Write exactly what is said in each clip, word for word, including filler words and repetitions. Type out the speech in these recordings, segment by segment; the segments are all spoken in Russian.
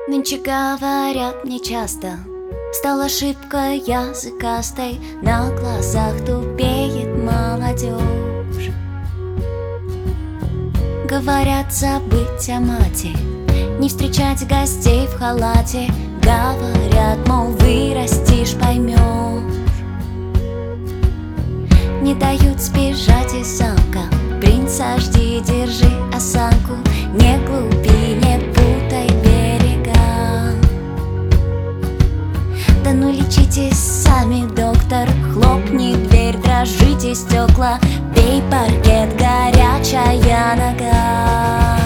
Нынче говорят мне часто, стал ошибкой языкастой, на глазах тупеет молодежь. Говорят забыть о мате, не встречать гостей в халате. Говорят, мол, вырастешь, поймешь. Не дают сбежать из замка, принца жди, держи осанку. Не глупи, не путай берега. Да ну лечитесь сами, доктор, хлопни дверь, дрожите стекла, бей паркет, горячая нога.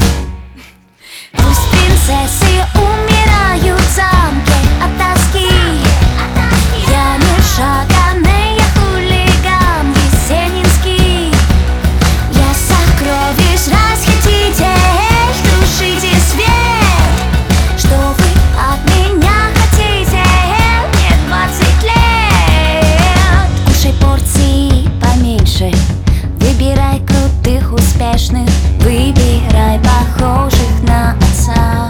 Пусть принцессы умирают в замке от тоски. Я не шаганая хулиган есенинский. Я сокровищ расхититель, тушите свет. Что вы от меня хотите? Мне двадцать лет. Кушай порции поменьше, выбирай крутых, успешных, выбирай похожих на отца.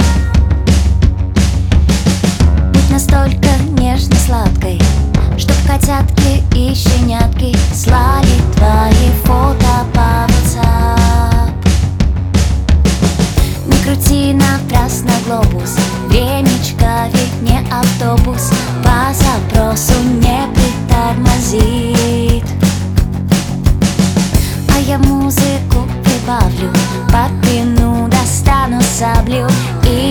Будь настолько нежно-сладкой, чтоб котятки и щенятки слали твои фото по WhatsApp. Не крути напрасно глобус, времечко ведь не автобус, по запросу не притормозит. А я музыку прибавлю, подпину, достану саблю и